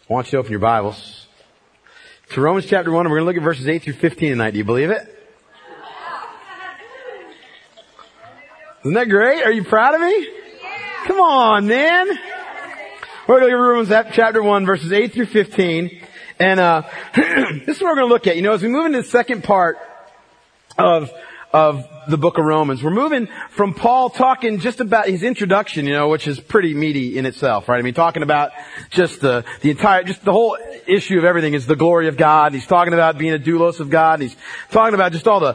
I want you to open your Bibles to Romans chapter 1, and we're going to look at verses 8 through 15 tonight. Do you believe it? Isn't that great? Are you proud of me? Come on, man. We're going to look at Romans chapter 1, verses 8 through 15. And this is what we're going to look at. You know, as we move into the second part of the book of Romans, we're moving from Paul talking just about his introduction, you know, which is pretty meaty in itself, right? I mean, talking about just the whole issue of everything is the glory of God. He's talking about being a doulos of God. He's talking about just all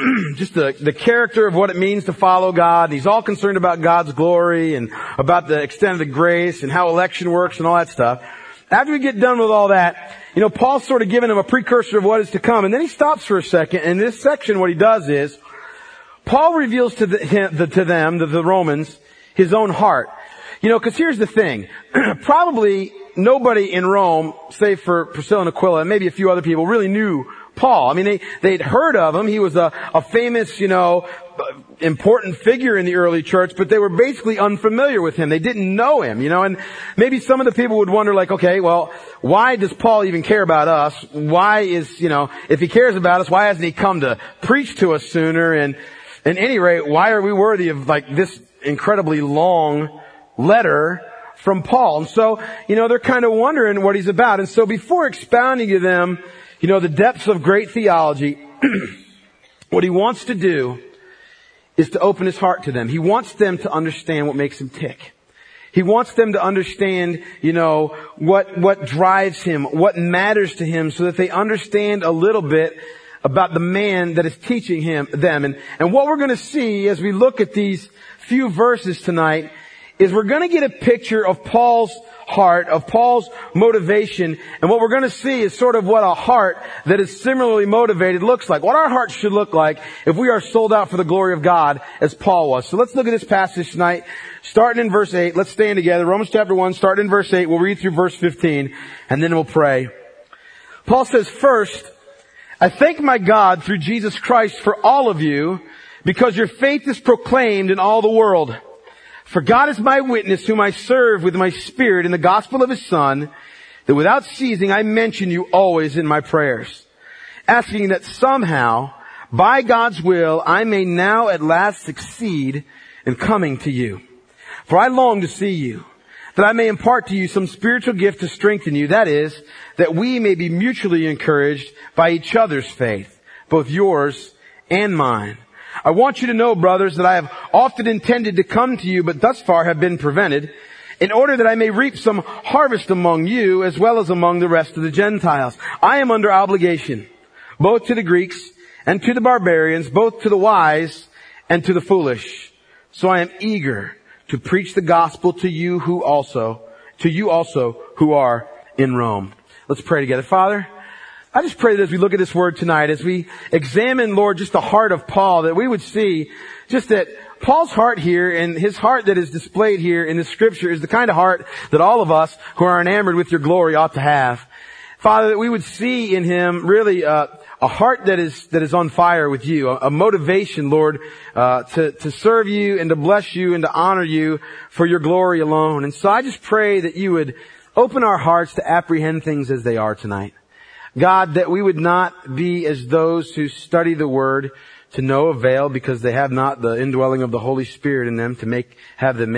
the character of what it means to follow God. And he's all concerned about God's glory and about the extent of the grace and how election works and all that stuff. After we get done with all that, you know, Paul's sort of giving him a precursor of what is to come. And then he stops for a second. And in this section, what he does is, Paul reveals to the Romans, his own heart. You know, because here's the thing. Probably nobody in Rome, save for Priscilla and Aquila and maybe a few other people, really knew Paul. I mean, they'd heard of him. He was a famous, you know, important figure in the early church, but they were basically unfamiliar with him. They didn't know him, you know, and maybe some of the people would wonder like, okay, well, why does Paul even care about us? Why is, you know, if he cares about us, why hasn't he come to preach to us sooner? And at any rate, why are we worthy of like this incredibly long letter from Paul? And so, you know, they're kind of wondering what he's about. And so before expounding to them, you know, the depths of great theology, what he wants to do is to open his heart to them. He wants them to understand what makes him tick. He wants them to understand, you know, what drives him, what matters to him, so that they understand a little bit about the man that is teaching them. And what we're going to see as we look at these few verses tonight is we're going to get a picture of Paul's heart, of Paul's motivation. And what we're going to see is sort of what a heart that is similarly motivated looks like. What our hearts should look like if we are sold out for the glory of God as Paul was. So let's look at this passage tonight, starting in verse 8. Let's stand together. Romans chapter 1, starting in verse 8. We'll read through verse 15, and then we'll pray. Paul says, "First, I thank my God through Jesus Christ for all of you, because your faith is proclaimed in all the world. For God is my witness, whom I serve with my spirit in the gospel of his Son, that without ceasing I mention you always in my prayers, asking that somehow, by God's will, I may now at last succeed in coming to you. For I long to see you, that I may impart to you some spiritual gift to strengthen you, that is, that we may be mutually encouraged by each other's faith, both yours and mine. I want you to know, brothers, that I have often intended to come to you, but thus far have been prevented, in order that I may reap some harvest among you, as well as among the rest of the Gentiles. I am under obligation, both to the Greeks and to the barbarians, both to the wise and to the foolish. So I am eager to preach the gospel to you also who are in Rome." Let's pray together. Father, I just pray that as we look at this word tonight, as we examine, Lord, just the heart of Paul, that we would see just that Paul's heart here and his heart that is displayed here in the scripture is the kind of heart that all of us who are enamored with your glory ought to have. Father, that we would see in him really a heart that is on fire with you, a motivation, Lord, to serve you and to bless you and to honor you for your glory alone. And so I just pray that you would open our hearts to apprehend things as they are tonight. God, that we would not be as those who study the word to no avail because they have not the indwelling of the Holy Spirit in them to have it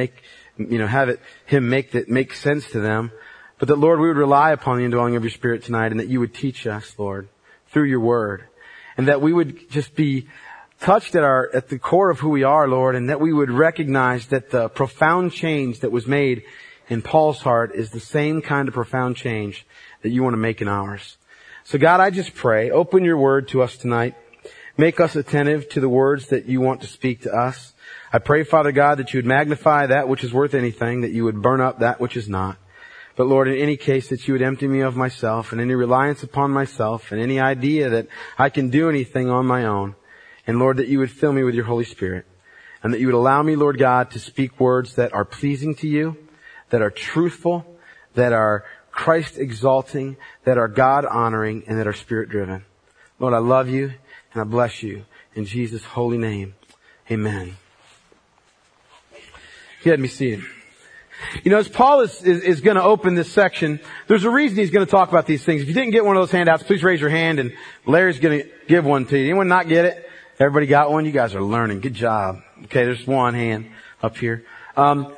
make sense to them. But that, Lord, we would rely upon the indwelling of your Spirit tonight, and that you would teach us, Lord, through your word. And that we would just be touched at the core of who we are, Lord, and that we would recognize that the profound change that was made in Paul's heart is the same kind of profound change that you want to make in ours. So God, I just pray, open your word to us tonight. Make us attentive to the words that you want to speak to us. I pray, Father God, that you would magnify that which is worth anything, that you would burn up that which is not. But Lord, in any case, that you would empty me of myself and any reliance upon myself and any idea that I can do anything on my own. And Lord, that you would fill me with your Holy Spirit. And that you would allow me, Lord God, to speak words that are pleasing to you, that are truthful, that are Christ exalting, that are God honoring, and that are Spirit driven. Lord, I love you and I bless you in Jesus' holy name. Amen. You had me seated. You know, as Paul is going to open this section, there's a reason he's going to talk about these things. If you didn't get one of those handouts, please raise your hand and Larry's going to give one to you. Anyone not get it? Everybody got one? You guys are learning. Good job. Okay, there's one hand up here. Paul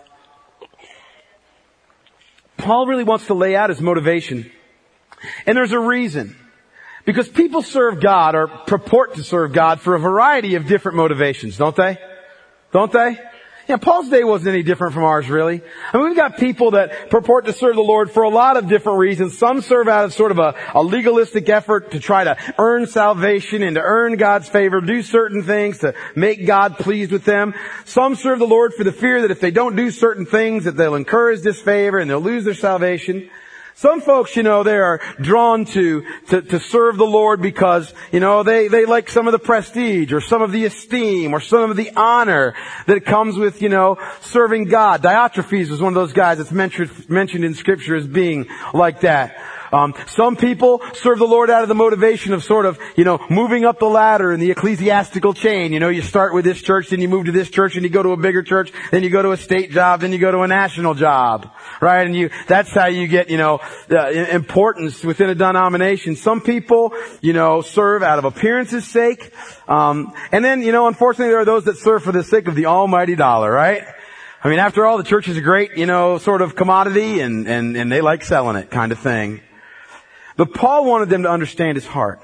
really wants to lay out his motivation. And there's a reason. Because people serve God or purport to serve God for a variety of different motivations, don't they? Don't they? Yeah, Paul's day wasn't any different from ours, really. I mean, we've got people that purport to serve the Lord for a lot of different reasons. Some serve out of sort of a legalistic effort to try to earn salvation and to earn God's favor, do certain things to make God pleased with them. Some serve the Lord for the fear that if they don't do certain things, that they'll incur His disfavor and they'll lose their salvation. Some folks, you know, they are drawn to serve the Lord because, you know, they like some of the prestige or some of the esteem or some of the honor that comes with, you know, serving God. Diotrephes was one of those guys that's mentioned in Scripture as being like that. Some people serve the Lord out of the motivation of sort of, you know, moving up the ladder in the ecclesiastical chain. You know, you start with this church, then you move to this church, and you go to a bigger church, then you go to a state job, then you go to a national job, right? And that's how you get, you know, importance within a denomination. Some people, you know, serve out of appearance's sake. And then, you know, unfortunately there are those that serve for the sake of the almighty dollar, right? I mean, after all, the church is a great, you know, sort of commodity and they like selling it kind of thing. But Paul wanted them to understand his heart.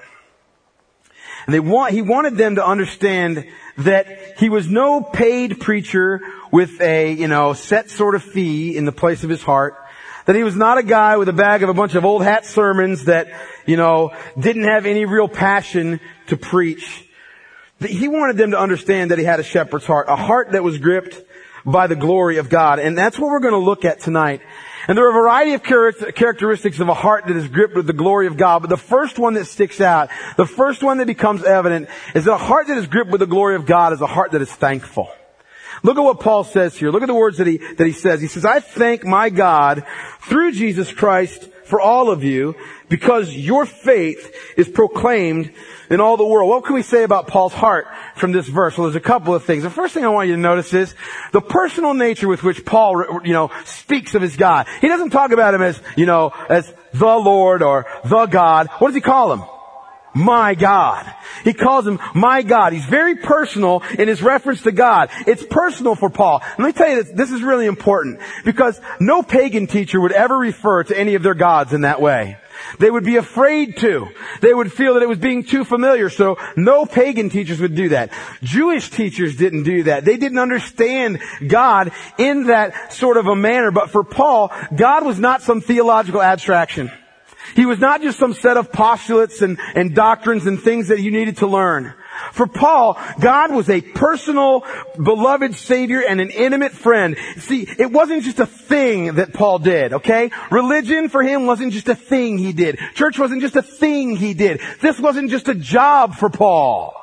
And he wanted them to understand that he was no paid preacher with a, you know, set sort of fee in the place of his heart. That he was not a guy with a bag of a bunch of old hat sermons that, you know, didn't have any real passion to preach. He wanted them to understand that he had a shepherd's heart, a heart that was gripped by the glory of God. And that's what we're going to look at tonight. And there are a variety of characteristics of a heart that is gripped with the glory of God. But the first one that sticks out, the first one that becomes evident, is that a heart that is gripped with the glory of God is a heart that is thankful. Look at what Paul says here. Look at the words that he says. He says, I thank my God through Jesus Christ for all of you because your faith is proclaimed in all the world. What can we say about Paul's heart from this verse? Well, there's a couple of things. The first thing I want you to notice is the personal nature with which Paul, you know, speaks of his God. He doesn't talk about him as, you know, as the Lord or the God. What does he call him? My God. He calls him my God. He's very personal in his reference to God. It's personal for Paul. Let me tell you this is really important because no pagan teacher would ever refer to any of their gods in that way. They would be afraid to. They would feel that it was being too familiar, so no pagan teachers would do that. Jewish teachers didn't do that. They didn't understand God in that sort of a manner. But for Paul, God was not some theological abstraction. He was not just some set of postulates and doctrines and things that you needed to learn. For Paul, God was a personal, beloved Savior and an intimate friend. See, it wasn't just a thing that Paul did, okay? Religion for him wasn't just a thing he did. Church wasn't just a thing he did. This wasn't just a job for Paul.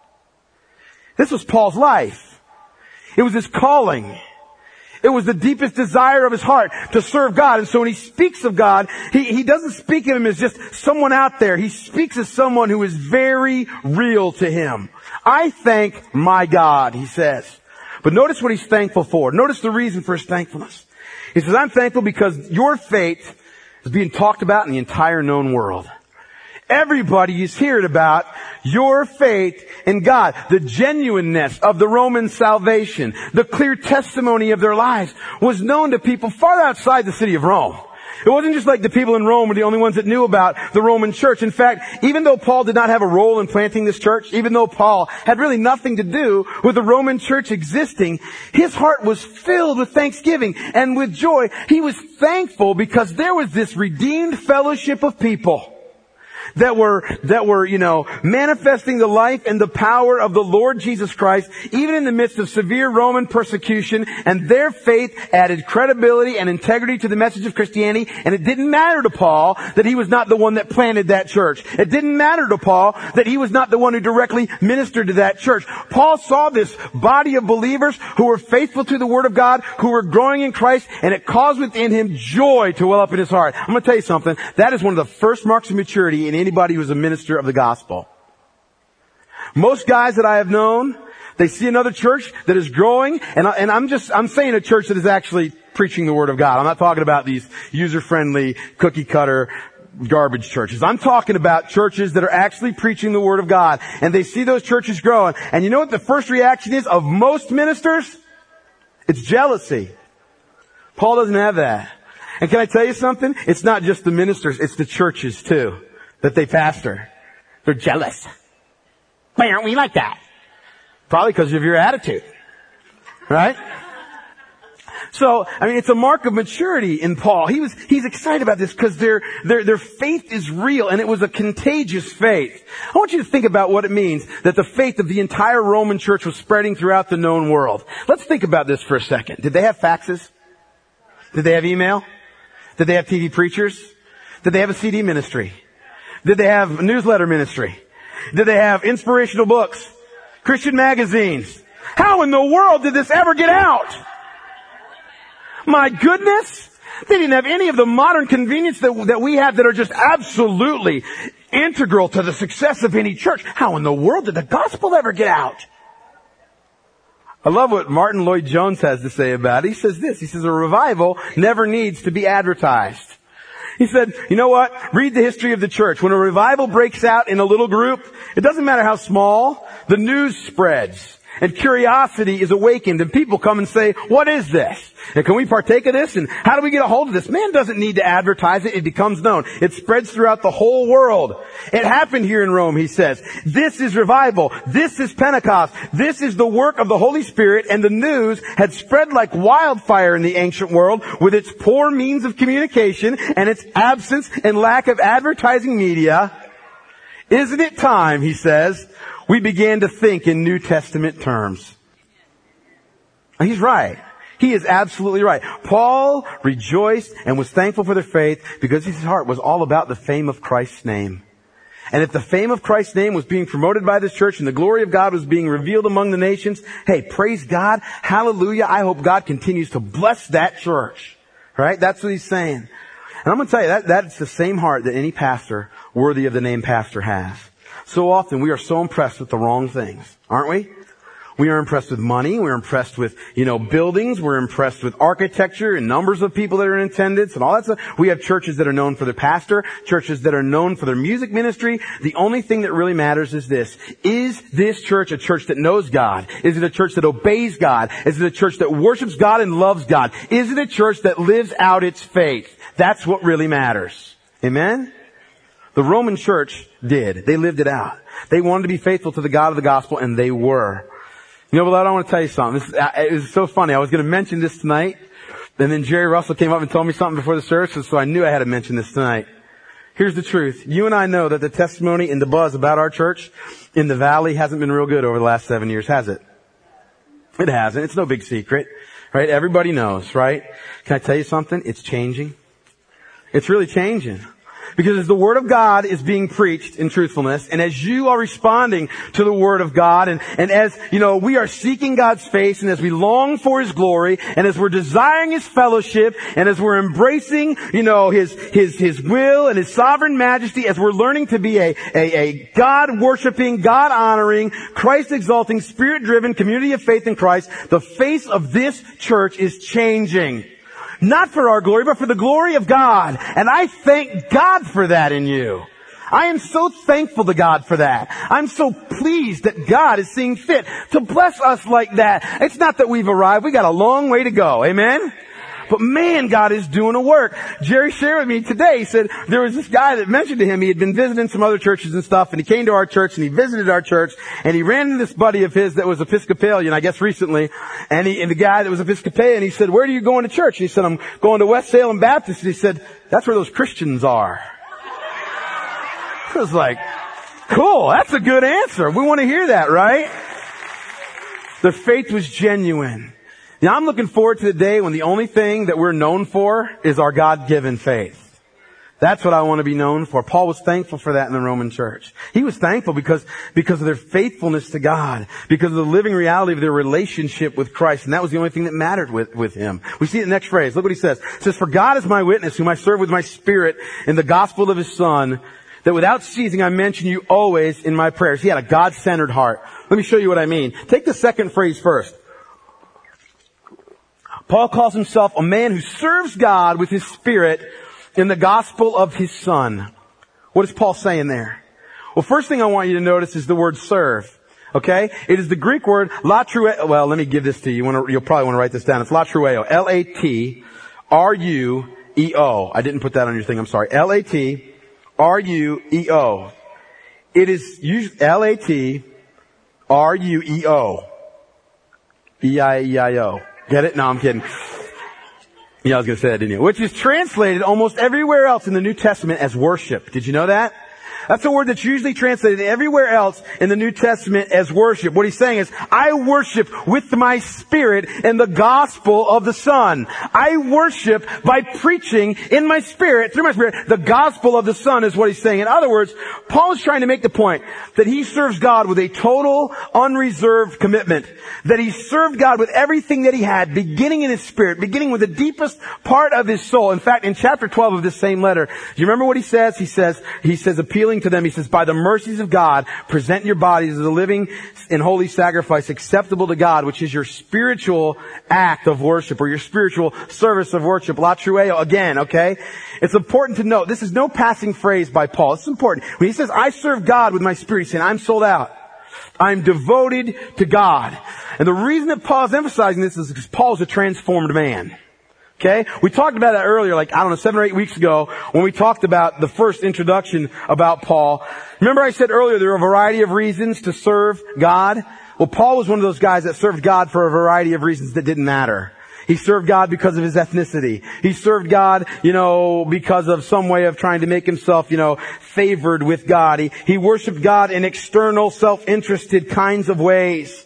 This was Paul's life. It was his calling. It was the deepest desire of his heart to serve God. And so when he speaks of God, he doesn't speak of him as just someone out there. He speaks as someone who is very real to him. I thank my God, he says. But notice what he's thankful for. Notice the reason for his thankfulness. He says, I'm thankful because your faith is being talked about in the entire known world. Everybody is hearing about your faith in God, the genuineness of the Roman salvation, the clear testimony of their lives was known to people far outside the city of Rome. It wasn't just like the people in Rome were the only ones that knew about the Roman church. In fact, even though Paul did not have a role in planting this church, even though Paul had really nothing to do with the Roman church existing, his heart was filled with thanksgiving and with joy. He was thankful because there was this redeemed fellowship of people that were, you know, manifesting the life and the power of the Lord Jesus Christ, even in the midst of severe Roman persecution, and their faith added credibility and integrity to the message of Christianity, and it didn't matter to Paul that he was not the one that planted that church. It didn't matter to Paul that he was not the one who directly ministered to that church. Paul saw this body of believers who were faithful to the Word of God, who were growing in Christ, and it caused within him joy to well up in his heart. I'm going to tell you something. That is one of the first marks of maturity in anybody who is a minister of the gospel. Most guys that I have known, they see another church that is growing, and I'm saying a church that is actually preaching the Word of God. I'm not talking about these user-friendly, cookie-cutter, garbage churches. I'm talking about churches that are actually preaching the Word of God. And they see those churches growing. And you know what the first reaction is of most ministers? It's jealousy. Paul doesn't have that. And can I tell you something? It's not just the ministers, it's the churches too, that they pastor. They're jealous. Why aren't we like that? Probably because of your attitude. Right? So, it's a mark of maturity in Paul. He's excited about this because their faith is real and it was a contagious faith. I want you to think about what it means that the faith of the entire Roman church was spreading throughout the known world. Let's think about this for a second. Did they have faxes? Did they have email? Did they have TV preachers? Did they have a CD ministry? Did they have a newsletter ministry? Did they have inspirational books? Christian magazines? How in the world did this ever get out? My goodness! They didn't have any of the modern convenience that we have that are just absolutely integral to the success of any church. How in the world did the gospel ever get out? I love what Martin Lloyd-Jones has to say about it. He says this. He says, a revival never needs to be advertised. He said, you know what? Read the history of the church. When a revival breaks out in a little group, it doesn't matter how small, the news spreads. And curiosity is awakened and people come and say, what is this? And can we partake of this? And how do we get a hold of this? Man doesn't need to advertise it. It becomes known. It spreads throughout the whole world. It happened here in Rome, he says. This is revival. This is Pentecost. This is the work of the Holy Spirit, and the news had spread like wildfire in the ancient world with its poor means of communication and its absence and lack of advertising media. Isn't it time, he says, we began to think in New Testament terms? He's right. He is absolutely right. Paul rejoiced and was thankful for their faith because his heart was all about the fame of Christ's name. And if the fame of Christ's name was being promoted by this church and the glory of God was being revealed among the nations, hey, praise God. Hallelujah. I hope God continues to bless that church. Right? That's what he's saying. And I'm going to tell you, that's the same heart that any pastor worthy of the name pastor has. So often we are so impressed with the wrong things, aren't we? We are impressed with money. We're impressed with, buildings. We're impressed with architecture and numbers of people that are in attendance and all that stuff. We have churches that are known for their pastor, churches that are known for their music ministry. The only thing that really matters is this. Is this church a church that knows God? Is it a church that obeys God? Is it a church that worships God and loves God? Is it a church that lives out its faith? That's what really matters. Amen? The Roman church did. They lived it out. They wanted to be faithful to the God of the gospel, and they were. Beloved, I want to tell you something. It was so funny. I was going to mention this tonight, and then Jerry Russell came up and told me something before the service, so I knew I had to mention this tonight. Here's the truth. You and I know that the testimony and the buzz about our church in the valley hasn't been real good over the last 7 years, has it? It hasn't. It's no big secret, right? Everybody knows, right? Can I tell you something? It's changing. It's really changing. Because as the Word of God is being preached in truthfulness, and as you are responding to the Word of God, and as, we are seeking God's face, and as we long for His glory, and as we're desiring His fellowship, and as we're embracing, His will and His sovereign majesty, as we're learning to be a God-worshiping, God-honoring, Christ-exalting, Spirit-driven community of faith in Christ, the face of this church is changing. Not for our glory, but for the glory of God. And I thank God for that in you. I am so thankful to God for that. I'm so pleased that God is seeing fit to bless us like that. It's not that we've arrived. We got a long way to go. Amen? But man, God is doing a work. Jerry shared with me today, he said there was this guy that mentioned to him he had been visiting some other churches and stuff, and he came to our church and he visited our church, and he ran into this buddy of his that was Episcopalian, I guess recently, and the guy that was Episcopalian, he said, where are you going to church? And he said, I'm going to West Salem Baptist. And he said, that's where those Christians are. I was like, cool, that's a good answer. We want to hear that, right? Their faith was genuine. Now I'm looking forward to the day when the only thing that we're known for is our God-given faith. That's what I want to be known for. Paul was thankful for that in the Roman church. He was thankful because of their faithfulness to God, because of the living reality of their relationship with Christ, and that was the only thing that mattered with him. We see the next phrase. Look what he says. It says, for God is my witness, whom I serve with my spirit in the gospel of His Son, that without ceasing I mention you always in my prayers. He had a God-centered heart. Let me show you what I mean. Take the second phrase first. Paul calls himself a man who serves God with his Spirit in the gospel of his Son. What is Paul saying there? Well, first thing I want you to notice is the word serve. Okay? It is the Greek word latrueo. Well, let me give this to you. You'll probably want to write this down. It's latrueo. L-A-T-R-U-E-O. I didn't put that on your thing. I'm sorry. L-A-T-R-U-E-O. It is usually L-A-T-R-U-E-O. E-I-E-I-O. Get it? No, I'm kidding. Yeah, I was going to say that, didn't you? Which is translated almost everywhere else in the New Testament as worship. Did you know that? That's a word that's usually translated everywhere else in the New Testament as worship. What he's saying is, I worship with my spirit in the gospel of the Son. I worship by preaching in my spirit, through my spirit, the gospel of the Son is what he's saying. In other words, Paul is trying to make the point that he serves God with a total, unreserved commitment. That he served God with everything that he had, beginning in his spirit, beginning with the deepest part of his soul. In fact, in chapter 12 of this same letter, do you remember what he says? He says, appealing to them, he says, by the mercies of God, present your bodies as a living and holy sacrifice acceptable to God, which is your spiritual act of worship or your spiritual service of worship. Latrueo, again, okay? It's important to note, this is no passing phrase by Paul. It's important. When he says, I serve God with my spirit, he's saying, I'm sold out. I'm devoted to God. And the reason that Paul is emphasizing this is because Paul is a transformed man. Okay? We talked about that earlier, 7 or 8 weeks ago, when we talked about the first introduction about Paul. Remember I said earlier there are a variety of reasons to serve God? Well, Paul was one of those guys that served God for a variety of reasons that didn't matter. He served God because of his ethnicity. He served God, because of some way of trying to make himself, favored with God. He worshiped God in external, self-interested kinds of ways.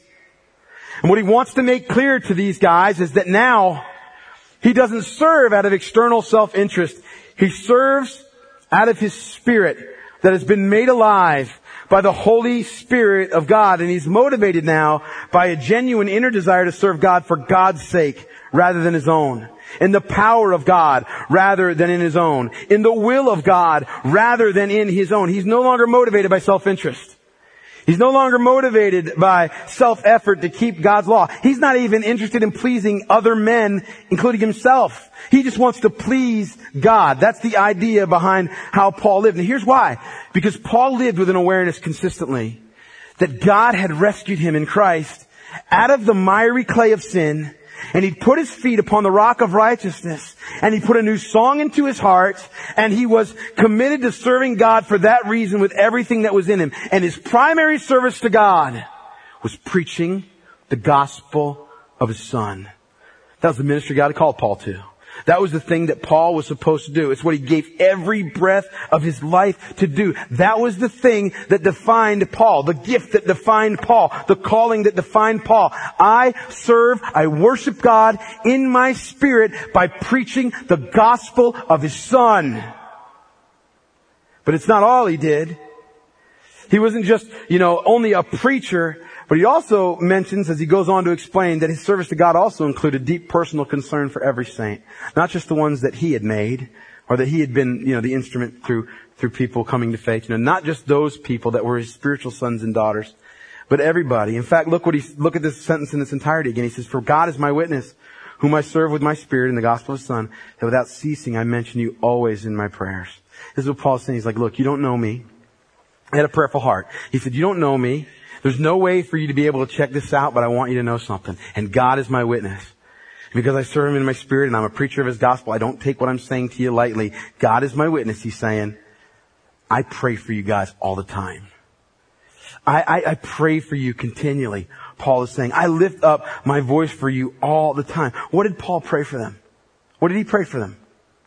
And what he wants to make clear to these guys is that now, he doesn't serve out of external self-interest. He serves out of his spirit that has been made alive by the Holy Spirit of God. And he's motivated now by a genuine inner desire to serve God for God's sake rather than his own. In the power of God rather than in his own. In the will of God rather than in his own. He's no longer motivated by self-interest. He's no longer motivated by self-effort to keep God's law. He's not even interested in pleasing other men, including himself. He just wants to please God. That's the idea behind how Paul lived. And here's why. Because Paul lived with an awareness consistently that God had rescued him in Christ out of the miry clay of sin, and he'd put his feet upon the rock of righteousness, and he put a new song into his heart, and he was committed to serving God for that reason with everything that was in him. And his primary service to God was preaching the gospel of his Son. That was the ministry God had called Paul to. That was the thing that Paul was supposed to do. It's what he gave every breath of his life to do. That was the thing that defined Paul, the gift that defined Paul, the calling that defined Paul. I worship God in my spirit by preaching the gospel of his Son. But it's not all he did. He wasn't just, only a preacher, but he also mentions, as he goes on to explain, that his service to God also included deep personal concern for every saint. Not just the ones that he had made, or that he had been, the instrument through people coming to faith. Not just those people that were his spiritual sons and daughters, but everybody. In fact, look at this sentence in its entirety again. He says, for God is my witness, whom I serve with my spirit in the gospel of his Son, that without ceasing I mention you always in my prayers. This is what Paul's saying. He's like, look, you don't know me. I had a prayerful heart. He said, you don't know me. There's no way for you to be able to check this out, but I want you to know something. And God is my witness. Because I serve him in my spirit and I'm a preacher of his gospel, I don't take what I'm saying to you lightly. God is my witness. He's saying, I pray for you guys all the time. I pray for you continually. Paul is saying, I lift up my voice for you all the time. What did Paul pray for them? What did he pray for them?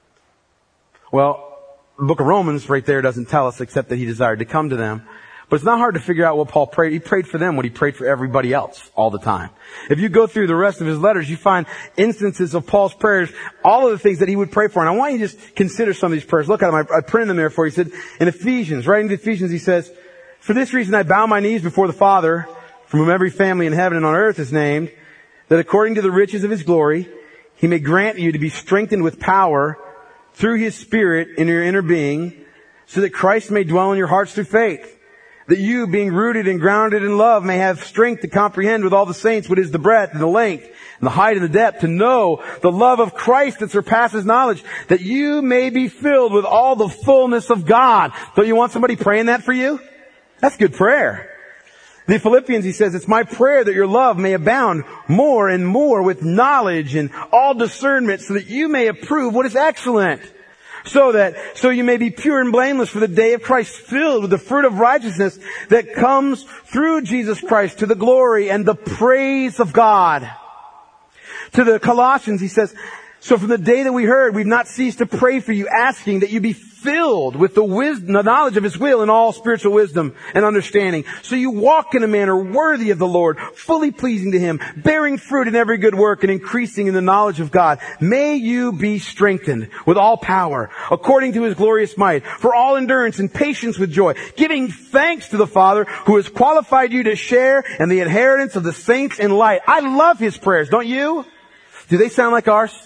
Well, the book of Romans right there doesn't tell us except that he desired to come to them. But it's not hard to figure out what Paul prayed. He prayed for them what he prayed for everybody else all the time. If you go through the rest of his letters, you find instances of Paul's prayers, all of the things that he would pray for. And I want you to just consider some of these prayers. Look at them. I printed them there for you. He said in Ephesians, writing to Ephesians, he says, for this reason I bow my knees before the Father, from whom every family in heaven and on earth is named, that according to the riches of his glory, he may grant you to be strengthened with power through his Spirit in your inner being, so that Christ may dwell in your hearts through faith. that you, being rooted and grounded in love, may have strength to comprehend with all the saints what is the breadth and the length and the height and the depth, to know the love of Christ that surpasses knowledge, that you may be filled with all the fullness of God. Don't you want somebody praying that for you? That's good prayer. The Philippians, he says, it's my prayer that your love may abound more and more with knowledge and all discernment, so that you may approve what is excellent. So you may be pure and blameless for the day of Christ, filled with the fruit of righteousness that comes through Jesus Christ, to the glory and the praise of God. To the Colossians, he says, so from the day that we heard, we've not ceased to pray for you, asking that you be filled with the wisdom, the knowledge of His will and all spiritual wisdom and understanding. So you walk in a manner worthy of the Lord, fully pleasing to Him, bearing fruit in every good work and increasing in the knowledge of God. May you be strengthened with all power, according to His glorious might, for all endurance and patience with joy, giving thanks to the Father who has qualified you to share in the inheritance of the saints in light. I love His prayers, don't you? Do they sound like ours?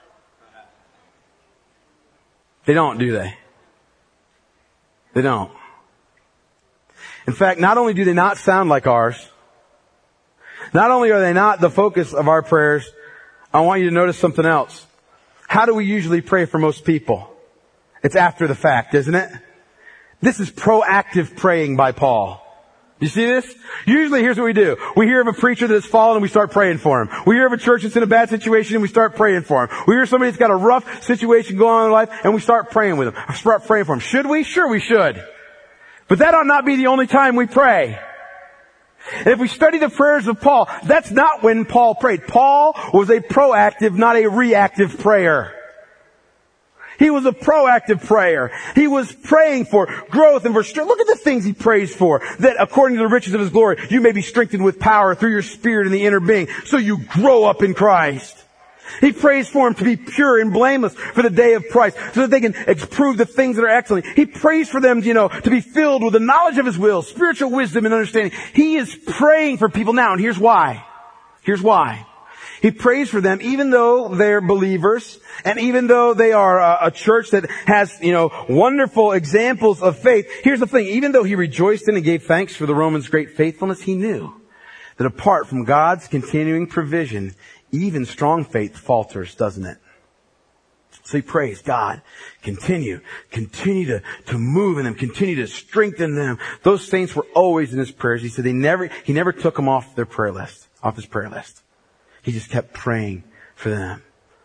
They don't, do they? They don't. In fact, not only do they not sound like ours, not only are they not the focus of our prayers, I want you to notice something else. How do we usually pray for most people? It's after the fact, isn't it? This is proactive praying by Paul. You see this? Usually here's what we do. We hear of a preacher that has fallen and we start praying for him. We hear of a church that's in a bad situation and we start praying for him. We hear somebody that's got a rough situation going on in their life and we start praying with them. Start praying for them. Should we? Sure we should. But that ought not be the only time we pray. And if we study the prayers of Paul, that's not when Paul prayed. Paul was a proactive, not a reactive prayer. He was a proactive prayer. He was praying for growth and for strength. Look at the things he prays for. That according to the riches of His glory, you may be strengthened with power through your spirit in the inner being, so you grow up in Christ. He prays for them to be pure and blameless for the day of Christ, so that they can prove the things that are excellent. He prays for them, to be filled with the knowledge of His will, spiritual wisdom and understanding. He is praying for people now, and here's why. Here's why. He prays for them even though they're believers, and even though they are a church that has, wonderful examples of faith. Here's the thing. Even though he rejoiced in and gave thanks for the Romans' great faithfulness, he knew that apart from God's continuing provision, even strong faith falters, doesn't it? So he prays, God, continue to move in them, continue to strengthen them. Those saints were always in his prayers. He said he never took them off his prayer list. He just kept praying for them.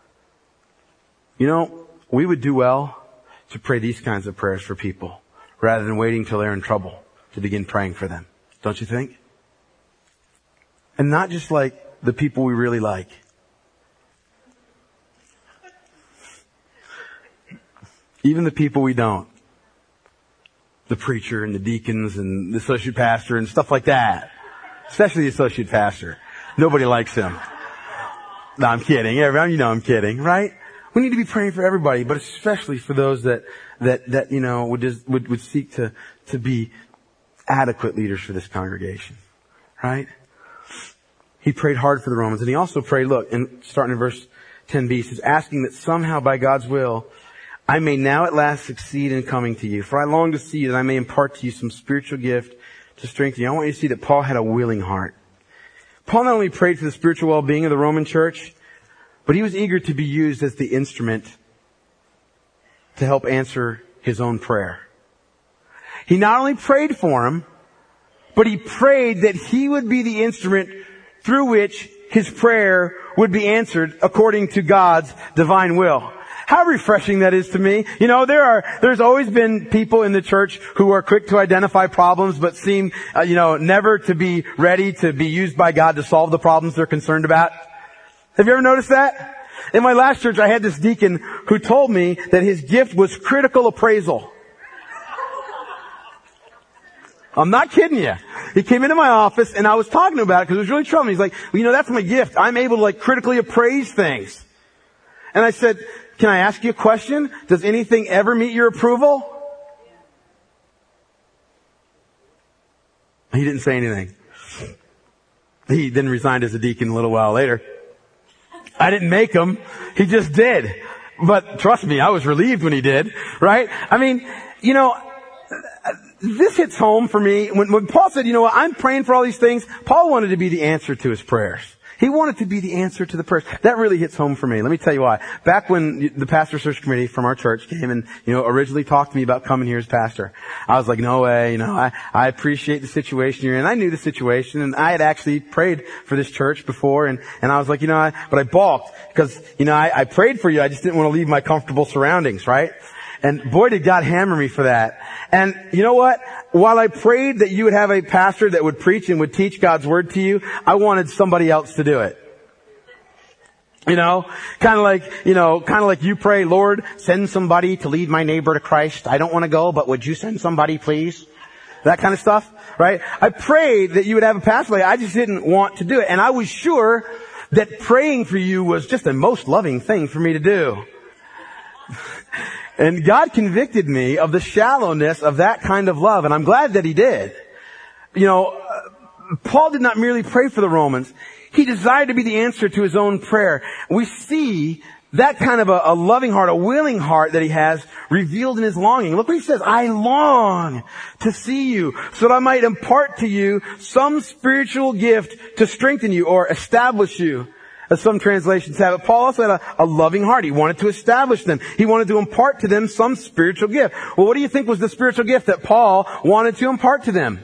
We would do well to pray these kinds of prayers for people rather than waiting till they're in trouble to begin praying for them. Don't you think? And not just like the people we really like. Even the people we don't. The preacher and the deacons and the associate pastor and stuff like that. Especially the associate pastor. Nobody likes him. No, I'm kidding. I'm kidding, right? We need to be praying for everybody, but especially for those that would seek to be adequate leaders for this congregation, right? He prayed hard for the Romans, and he also prayed, starting in verse 10b, he says, asking that somehow by God's will, I may now at last succeed in coming to you. For I long to see you, that I may impart to you some spiritual gift to strengthen you. I want you to see that Paul had a willing heart. Paul not only prayed for the spiritual well-being of the Roman church, but he was eager to be used as the instrument to help answer his own prayer. He not only prayed for him, but he prayed that he would be the instrument through which his prayer would be answered according to God's divine will. How refreshing that is to me. There's always been people in the church who are quick to identify problems but seem, never to be ready to be used by God to solve the problems they're concerned about. Have you ever noticed that? In my last church, I had this deacon who told me that his gift was critical appraisal. I'm not kidding you. He came into my office and I was talking about it because it was really troubling. He's like, that's my gift. I'm able to critically appraise things. And I said, can I ask you a question? Does anything ever meet your approval? He didn't say anything. He then resigned as a deacon a little while later. I didn't make him. He just did. But trust me, I was relieved when he did, right? this hits home for me. When Paul said, you know what, I'm praying for all these things, Paul wanted to be the answer to his prayers. He wanted to be the answer to the prayers. That really hits home for me. Let me tell you why. Back when the pastor search committee from our church came and, originally talked to me about coming here as pastor, I was like, no way, I appreciate the situation you're in. I knew the situation, and I had actually prayed for this church before, and I was like, but I balked because, I prayed for you. I just didn't want to leave my comfortable surroundings, right? And boy, did God hammer me for that. And you know what? While I prayed that you would have a pastor that would preach and would teach God's word to you, I wanted somebody else to do it. Kind of like you pray, Lord, send somebody to lead my neighbor to Christ. I don't want to go, but would you send somebody, please? That kind of stuff, right? I prayed that you would have a pastor. I just didn't want to do it. And I was sure that praying for you was just the most loving thing for me to do. And God convicted me of the shallowness of that kind of love, and I'm glad that He did. Paul did not merely pray for the Romans. He desired to be the answer to his own prayer. We see that kind of a loving heart, a willing heart that he has revealed in his longing. Look what he says, I long to see you so that I might impart to you some spiritual gift to strengthen you or establish you, as some translations have it. Paul also had a loving heart. He wanted to establish them. He wanted to impart to them some spiritual gift. Well, what do you think was the spiritual gift that Paul wanted to impart to them?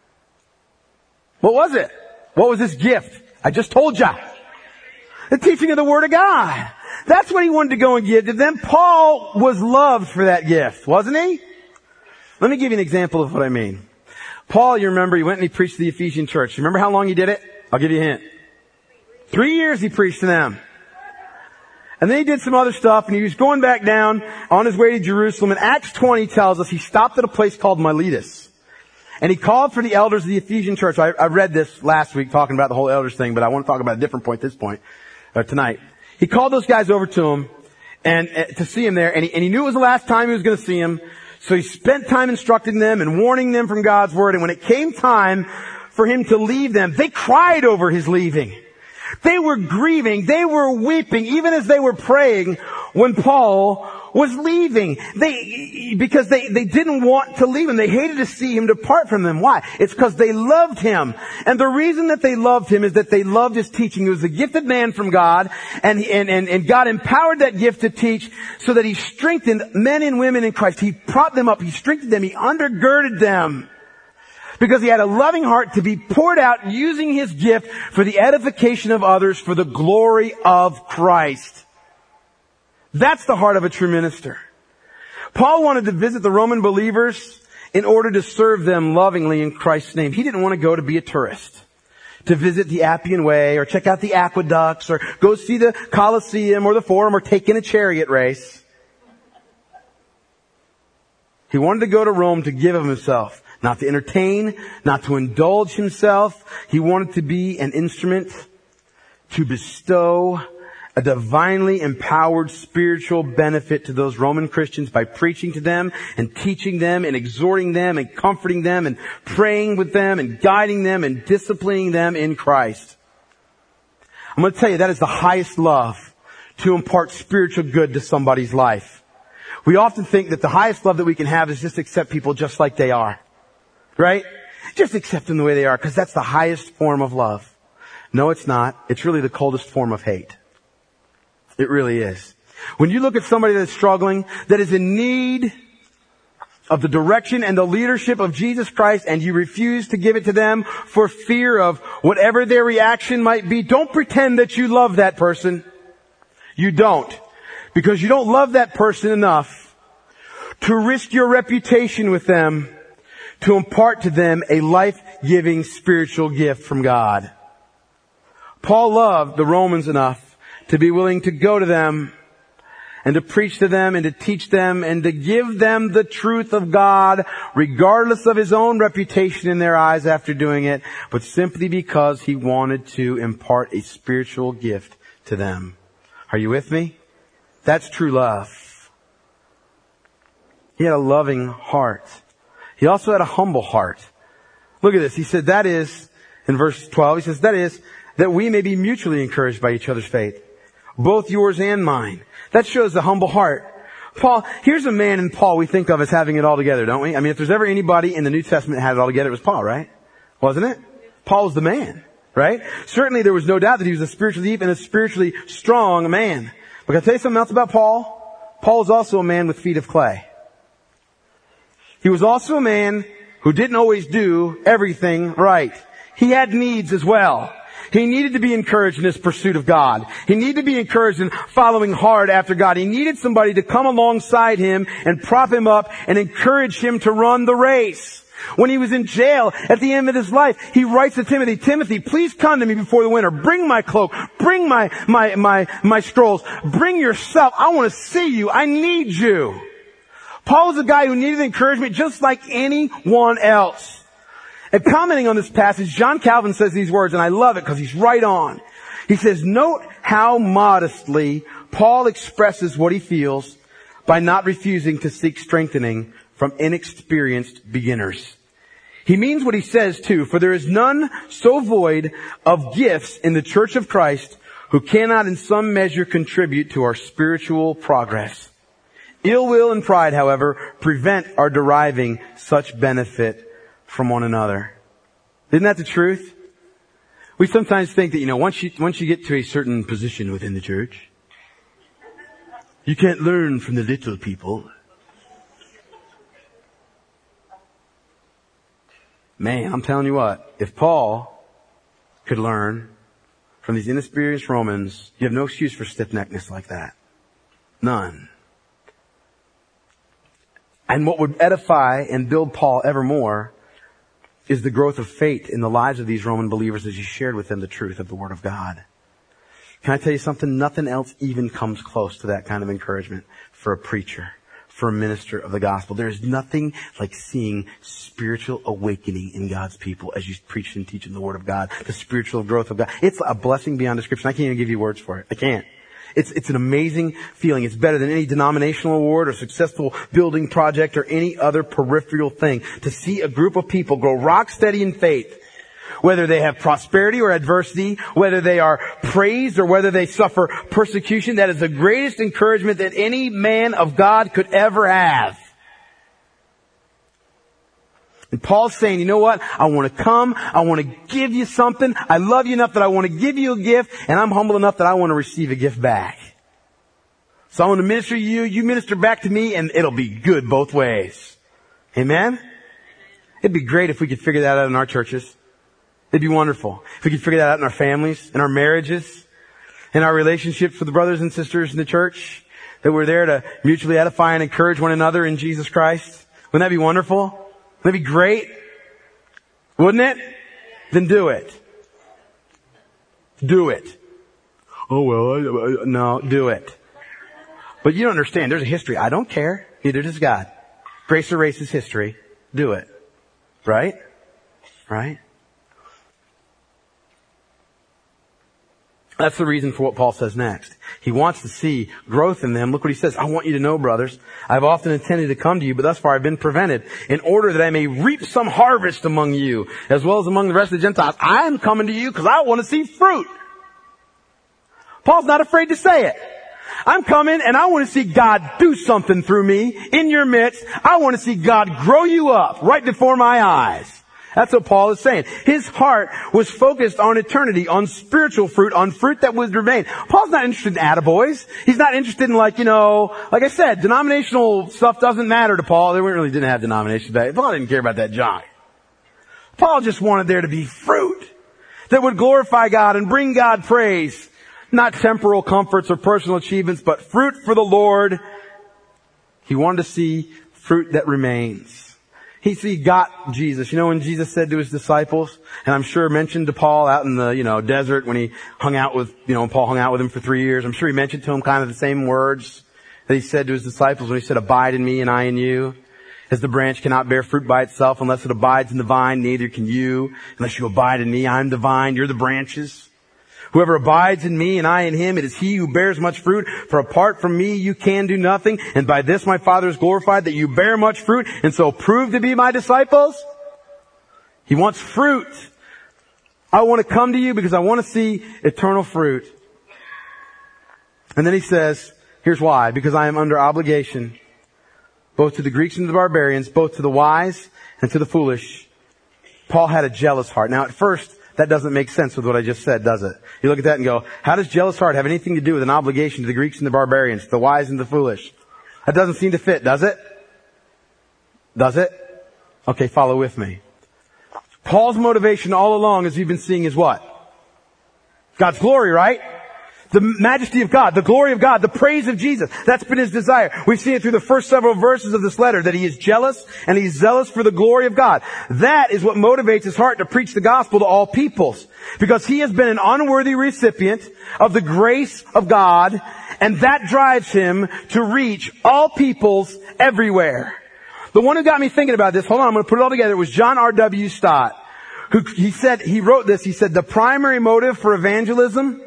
What was it? What was this gift? I just told you. The teaching of the Word of God. That's what he wanted to go and give to them. Paul was loved for that gift, wasn't he? Let me give you an example of what I mean. Paul, you remember, he went and he preached to the Ephesian church. You remember how long he did it? I'll give you a hint. 3 years he preached to them. And then he did some other stuff, and he was going back down on his way to Jerusalem. And Acts 20 tells us he stopped at a place called Miletus. And he called for the elders of the Ephesian church. I read this last week talking about the whole elders thing, but I want to talk about a different point tonight. He called those guys over to him and to see him there, and he knew it was the last time he was going to see him. So he spent time instructing them and warning them from God's word. And when it came time for him to leave them, they cried over his leaving. They were grieving. They were weeping, even as they were praying when Paul was leaving. Because they didn't want to leave him. They hated to see him depart from them. Why? It's because they loved him. And the reason that they loved him is that they loved his teaching. He was a gifted man from God, and God empowered that gift to teach so that he strengthened men and women in Christ. He propped them up. He strengthened them. He undergirded them. Because he had a loving heart to be poured out using his gift for the edification of others for the glory of Christ. That's the heart of a true minister. Paul wanted to visit the Roman believers in order to serve them lovingly in Christ's name. He didn't want to go to be a tourist, to visit the Appian Way or check out the aqueducts or go see the Colosseum or the Forum or take in a chariot race. He wanted to go to Rome to give of himself. Not to entertain, not to indulge himself. He wanted to be an instrument to bestow a divinely empowered spiritual benefit to those Roman Christians by preaching to them and teaching them and exhorting them and comforting them and praying with them and guiding them and disciplining them in Christ. I'm going to tell you, that is the highest love, to impart spiritual good to somebody's life. We often think that the highest love that we can have is just accept people just like they are. Right? Just accept them the way they are, because that's the highest form of love. No, it's not. It's really the coldest form of hate. It really is. When you look at somebody that's struggling, that is in need of the direction and the leadership of Jesus Christ, and you refuse to give it to them for fear of whatever their reaction might be, don't pretend that you love that person. You don't. Because you don't love that person enough to risk your reputation with them to impart to them a life-giving spiritual gift from God. Paul loved the Romans enough to be willing to go to them and to preach to them and to teach them and to give them the truth of God, regardless of his own reputation in their eyes after doing it, but simply because he wanted to impart a spiritual gift to them. Are you with me? That's true love. He had a loving heart. He also had a humble heart. Look at this. He said, that is, in verse 12, he says, that is, that we may be mutually encouraged by each other's faith, both yours and mine. That shows a humble heart. Paul, here's a man in Paul we think of as having it all together, don't we? I mean, if there's ever anybody in the New Testament that had it all together, it was Paul, right? Wasn't it? Paul was the man, right? Certainly there was no doubt that he was a spiritually deep and a spiritually strong man. But can I tell you something else about Paul? Paul was also a man with feet of clay. He was also a man who didn't always do everything right. He had needs as well. He needed to be encouraged in his pursuit of God. He needed to be encouraged in following hard after God. He needed somebody to come alongside him and prop him up and encourage him to run the race. When he was in jail at the end of his life, he writes to Timothy, Timothy, please come to me before the winter. Bring my cloak. Bring my scrolls. Bring yourself. I want to see you. I need you. Paul was a guy who needed encouragement just like anyone else. And commenting on this passage, John Calvin says these words, and I love it because he's right on. He says, note how modestly Paul expresses what he feels by not refusing to seek strengthening from inexperienced beginners. He means what he says too, for there is none so void of gifts in the church of Christ who cannot in some measure contribute to our spiritual progress. Ill will and pride, however, prevent our deriving such benefit from one another. Isn't that the truth? We sometimes think that, once you get to a certain position within the church, you can't learn from the little people. Man, I'm telling you what, if Paul could learn from these inexperienced Romans, you have no excuse for stiff-neckedness like that. None. And what would edify and build Paul evermore is the growth of faith in the lives of these Roman believers as he shared with them the truth of the Word of God. Can I tell you something? Nothing else even comes close to that kind of encouragement for a preacher, for a minister of the gospel. There is nothing like seeing spiritual awakening in God's people as you preach and teach in the Word of God, the spiritual growth of God. It's a blessing beyond description. I can't even give you words for it. I can't. It's an amazing feeling. It's better than any denominational award or successful building project or any other peripheral thing. To see a group of people grow rock steady in faith, whether they have prosperity or adversity, whether they are praised or whether they suffer persecution, that is the greatest encouragement that any man of God could ever have. And Paul's saying, you know what? I want to come. I want to give you something. I love you enough that I want to give you a gift. And I'm humble enough that I want to receive a gift back. So I want to minister to you. You minister back to me, and it'll be good both ways. Amen? It'd be great if we could figure that out in our churches. It'd be wonderful if we could figure that out in our families, in our marriages, in our relationships with the brothers and sisters in the church, that we're there to mutually edify and encourage one another in Jesus Christ. Wouldn't that be wonderful? Wouldn't that be great? Wouldn't it? Then do it. Do it. Oh, well, no, do it. But you don't understand. There's a history. I don't care. Neither does God. Grace erases history. Do it. Right? Right? That's the reason for what Paul says next. He wants to see growth in them. Look what he says. I want you to know, brothers, I've often intended to come to you, but thus far I've been prevented, in order that I may reap some harvest among you, as well as among the rest of the Gentiles. I am coming to you because I want to see fruit. Paul's not afraid to say it. I'm coming and I want to see God do something through me in your midst. I want to see God grow you up right before my eyes. That's what Paul is saying. His heart was focused on eternity, on spiritual fruit, on fruit that would remain. Paul's not interested in attaboys. He's not interested in like I said, denominational stuff doesn't matter to Paul. They really didn't have denominations back then. Paul didn't care about that junk. Paul just wanted there to be fruit that would glorify God and bring God praise. Not temporal comforts or personal achievements, but fruit for the Lord. He wanted to see fruit that remains. He got Jesus. When Jesus said to his disciples, and I'm sure mentioned to Paul out in the, desert when he hung out with, Paul hung out with him for 3 years. I'm sure he mentioned to him kind of the same words that he said to his disciples when he said, abide in me and I in you. As the branch cannot bear fruit by itself unless it abides in the vine, neither can you unless you abide in me. I'm the vine, you're the branches. Whoever abides in me and I in him, it is he who bears much fruit. For apart from me, you can do nothing. And by this my Father is glorified, that you bear much fruit, and so prove to be my disciples. He wants fruit. I want to come to you because I want to see eternal fruit. And then he says, Here's why. Because I am under obligation, both to the Greeks and the barbarians, both to the wise and to the foolish. Paul had a jealous heart. Now at first, that doesn't make sense with what I just said, does it? You look at that and go, how does jealous heart have anything to do with an obligation to the Greeks and the barbarians, the wise and the foolish? That doesn't seem to fit, does it? Does it? Okay, follow with me. Paul's motivation all along, as we've been seeing, is what? God's glory, right? The majesty of God, the glory of God, the praise of Jesus. That's been his desire. We've seen it through the first several verses of this letter, that he is jealous and he's zealous for the glory of God. That is what motivates his heart to preach the gospel to all peoples. Because he has been an unworthy recipient of the grace of God, and that drives him to reach all peoples everywhere. The one who got me thinking about this, hold on, I'm going to put it all together, it was John R.W. Stott. He wrote this, he said, the primary motive for evangelism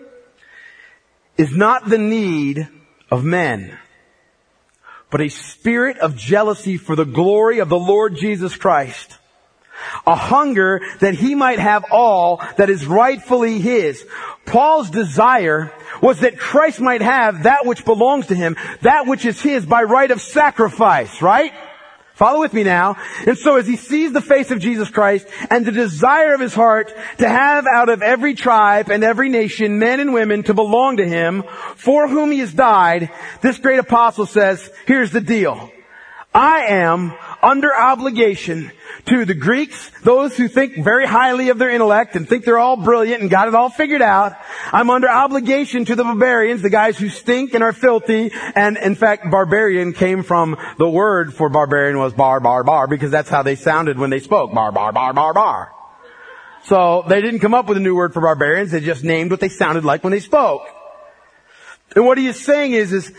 is not the need of men, but a spirit of jealousy for the glory of the Lord Jesus Christ. A hunger that he might have all that is rightfully his. Paul's desire was that Christ might have that which belongs to him, that which is his by right of sacrifice, right? Follow with me now. And so as he sees the face of Jesus Christ and the desire of his heart to have out of every tribe and every nation men and women to belong to him, for whom he has died, this great apostle says, here's the deal. I am under obligation to the Greeks, those who think very highly of their intellect and think they're all brilliant and got it all figured out. I'm under obligation to the barbarians, the guys who stink and are filthy. And in fact, barbarian came from the word for barbarian was bar, bar, bar, because that's how they sounded when they spoke. Bar, bar, bar, bar, bar. So they didn't come up with a new word for barbarians. They just named what they sounded like when they spoke. And what he is saying is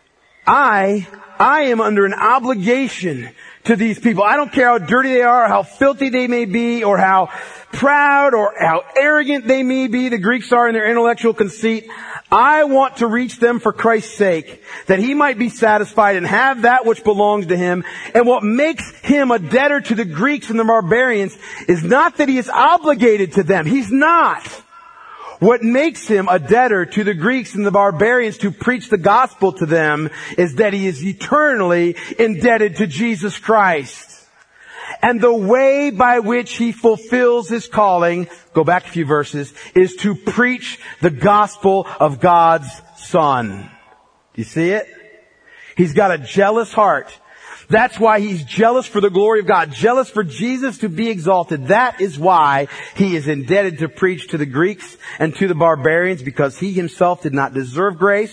I am under an obligation to these people. I don't care how dirty they are, or how filthy they may be, or how proud or how arrogant they may be, the Greeks are in their intellectual conceit. I want to reach them for Christ's sake, that he might be satisfied and have that which belongs to him. And what makes him a debtor to the Greeks and the barbarians is not that he is obligated to them. He's not. What makes him a debtor to the Greeks and the barbarians to preach the gospel to them is that he is eternally indebted to Jesus Christ. And the way by which he fulfills his calling, go back a few verses, is to preach the gospel of God's Son. Do you see it? He's got a jealous heart. That's why he's jealous for the glory of God, jealous for Jesus to be exalted. That is why he is indebted to preach to the Greeks and to the barbarians, because he himself did not deserve grace.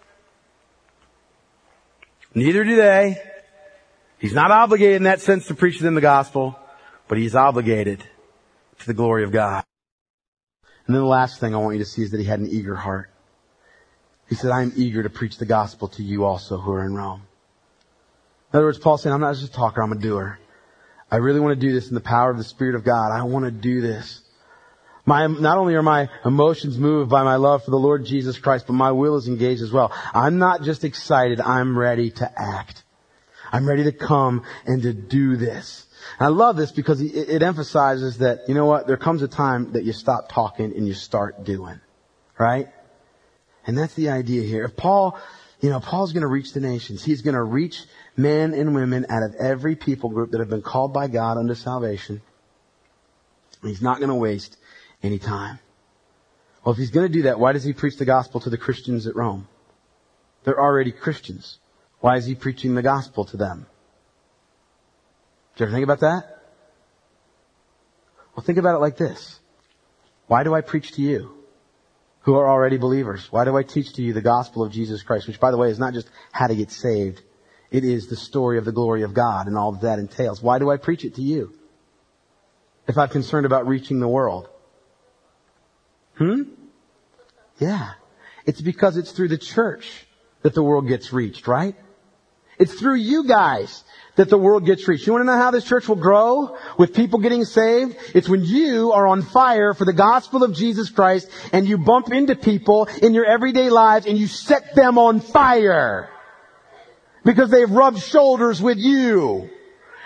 Neither do they. He's not obligated in that sense to preach to them the gospel, but he's obligated to the glory of God. And then the last thing I want you to see is that he had an eager heart. He said, I am eager to preach the gospel to you also who are in Rome. In other words, Paul's saying, I'm not just a talker, I'm a doer. I really want to do this in the power of the Spirit of God. I want to do this. Not only are my emotions moved by my love for the Lord Jesus Christ, but my will is engaged as well. I'm not just excited, I'm ready to act. I'm ready to come and to do this. And I love this because it emphasizes that, you know what, there comes a time that you stop talking and you start doing. Right? And that's the idea here. If Paul's going to reach the nations. He's going to reach men and women out of every people group that have been called by God unto salvation. And he's not going to waste any time. Well, if he's going to do that, why does he preach the gospel to the Christians at Rome? They're already Christians. Why is he preaching the gospel to them? Did you ever think about that? Well, think about it like this. Why do I preach to you who are already believers? Why do I teach to you the gospel of Jesus Christ, which, by the way, is not just how to get saved. It is the story of the glory of God and all that entails. Why do I preach it to you if I'm concerned about reaching the world? Yeah. It's because it's through the church that the world gets reached, right? It's through you guys that the world gets reached. You want to know how this church will grow with people getting saved? It's when you are on fire for the gospel of Jesus Christ and you bump into people in your everyday lives and you set them on fire because they've rubbed shoulders with you.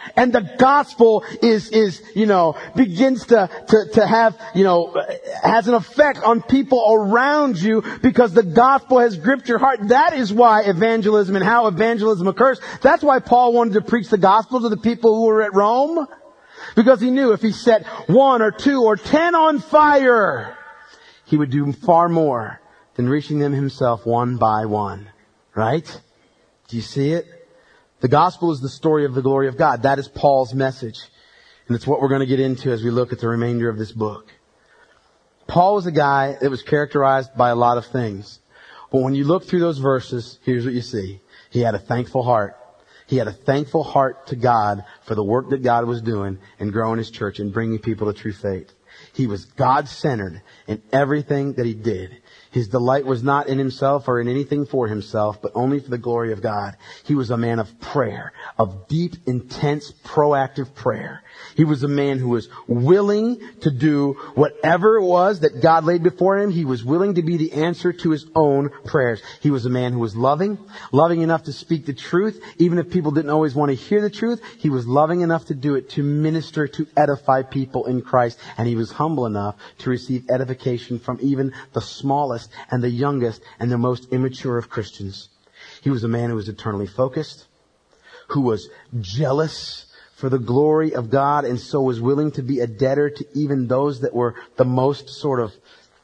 and the gospel begins to have, has an effect on people around you because the gospel has gripped your heart. That is why evangelism and how evangelism occurs. That's why Paul wanted to preach the gospel to the people who were at Rome. Because he knew if he set 1 or 2 or 10 on fire, he would do far more than reaching them himself one by one. Right? Do you see it? The gospel is the story of the glory of God. That is Paul's message. And it's what we're going to get into as we look at the remainder of this book. Paul was a guy that was characterized by a lot of things. But when you look through those verses, here's what you see. He had a thankful heart. He had a thankful heart to God for the work that God was doing and growing his church and bringing people to true faith. He was God-centered in everything that he did. His delight was not in himself or in anything for himself, but only for the glory of God. He was a man of prayer, of deep, intense, proactive prayer. He was a man who was willing to do whatever it was that God laid before him. He was willing to be the answer to his own prayers. He was a man who was loving enough to speak the truth, even if people didn't always want to hear the truth. He was loving enough to do it, to minister, to edify people in Christ. And he was humble enough to receive edification from even the smallest and the youngest and the most immature of Christians. He was a man who was eternally focused, who was jealous for the glory of God, and so was willing to be a debtor to even those that were the most sort of,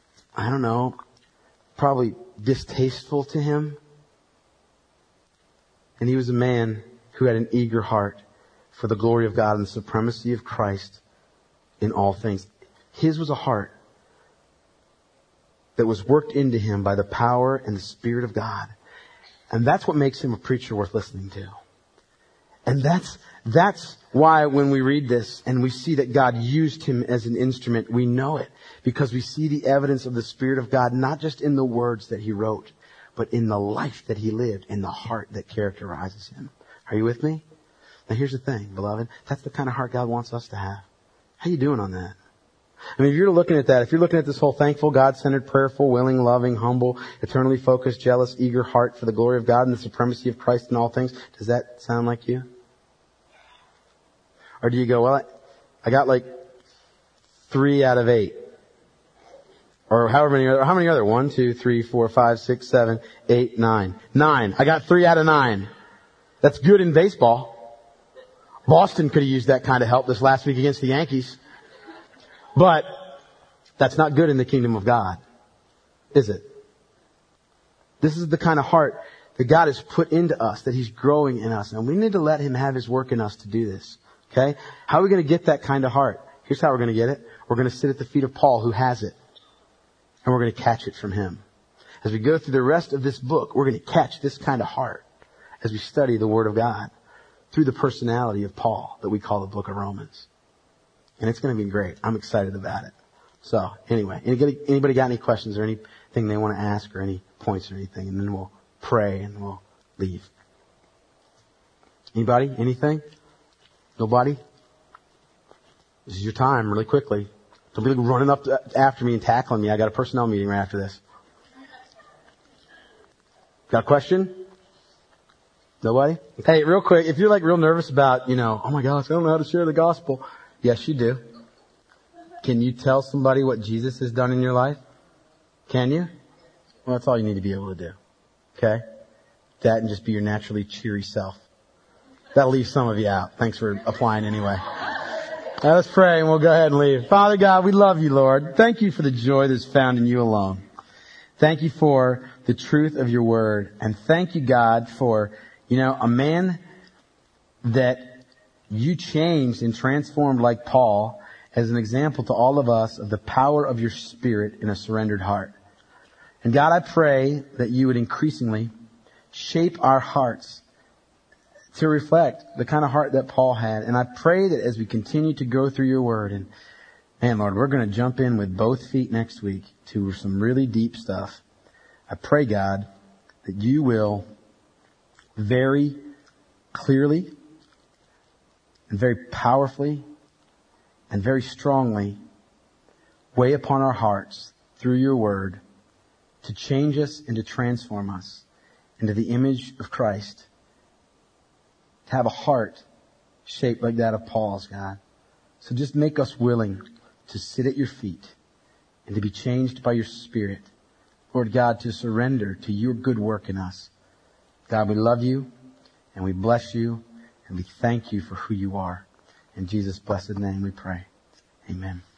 probably distasteful to him. And he was a man who had an eager heart for the glory of God and the supremacy of Christ in all things. His was a heart that was worked into him by the power and the Spirit of God. And that's what makes him a preacher worth listening to. And that's why when we read this and we see that God used him as an instrument, we know it because we see the evidence of the Spirit of God, not just in the words that he wrote, but in the life that he lived, in the heart that characterizes him. Are you with me? Now here's the thing, beloved. That's the kind of heart God wants us to have. How you doing on that? I mean, if you're looking at that, if you're looking at this whole thankful, God-centered, prayerful, willing, loving, humble, eternally focused, jealous, eager heart for the glory of God and the supremacy of Christ in all things, does that sound like you? Or do you go, well, I got like 3 out of 8. Or how many are there? 1, 2, 3, 4, 5, 6, 7, 8, 9. 9. I got 3 out of 9. That's good in baseball. Boston could have used that kind of help this last week against the Yankees. But that's not good in the kingdom of God, is it? This is the kind of heart that God has put into us, that he's growing in us. And we need to let him have his work in us to do this. Okay? How are we going to get that kind of heart? Here's how we're going to get it. We're going to sit at the feet of Paul, who has it. And we're going to catch it from him. As we go through the rest of this book, we're going to catch this kind of heart as we study the Word of God through the personality of Paul that we call the book of Romans. And it's going to be great. I'm excited about it. So, anyway, anybody got any questions or anything they want to ask or any points or anything? And then we'll pray and we'll leave. Anybody? Anything? Nobody? This is your time, really quickly. Don't be running up after me and tackling me. I got a personnel meeting right after this. Got a question? Nobody? Hey, real quick, if you're like real nervous about, oh my gosh, I don't know how to share the gospel. Yes, you do. Can you tell somebody what Jesus has done in your life? Can you? Well, that's all you need to be able to do. Okay? That and just be your naturally cheery self. That'll leave some of you out. Thanks for applying anyway. Let's pray and we'll go ahead and leave. Father God, we love you, Lord. Thank you for the joy that's found in you alone. Thank you for the truth of your word. And thank you, God, for, a man that you changed and transformed like Paul as an example to all of us of the power of your Spirit in a surrendered heart. And God, I pray that you would increasingly shape our hearts to reflect the kind of heart that Paul had. And I pray that as we continue to go through your word, and man, Lord, we're going to jump in with both feet next week to some really deep stuff. I pray, God, that you will very clearly and very powerfully and very strongly weigh upon our hearts through your word to change us and to transform us into the image of Christ. To have a heart shaped like that of Paul's, God. So just make us willing to sit at your feet and to be changed by your Spirit. Lord God, to surrender to your good work in us. God, we love you and we bless you and we thank you for who you are. In Jesus' blessed name we pray. Amen.